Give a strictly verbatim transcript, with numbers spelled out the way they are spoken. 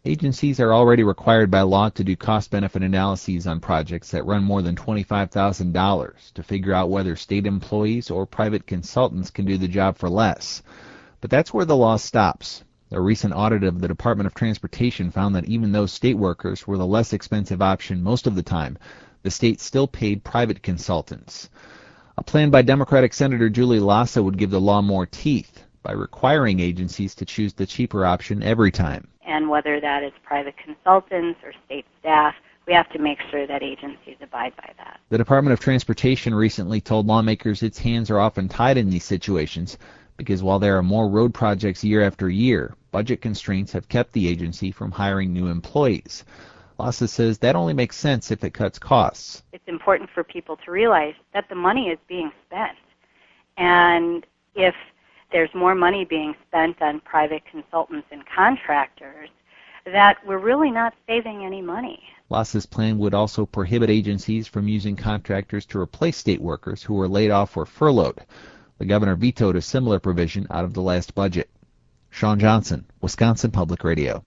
Agencies are already required by law to do cost-benefit analyses on projects that run more than twenty-five thousand dollars to figure out whether state employees or private consultants can do the job for less. But that's where the law stops. A recent audit of the Department of Transportation found that even though state workers were the less expensive option most of the time, the state still paid private consultants. A plan by Democratic Senator Julie Lassa would give the law more teeth by requiring agencies to choose the cheaper option every time. And whether that is private consultants or state staff, we have to make sure that agencies abide by that. The Department of Transportation recently told lawmakers its hands are often tied in these situations because while there are more road projects year after year, budget constraints have kept the agency from hiring new employees. Lassa says that only makes sense if it cuts costs. It's important for people to realize that the money is being spent. And if there's more money being spent on private consultants and contractors, that we're really not saving any money. Lassa's plan would also prohibit agencies from using contractors to replace state workers who were laid off or furloughed. The governor vetoed a similar provision out of the last budget. Sean Johnson, Wisconsin Public Radio.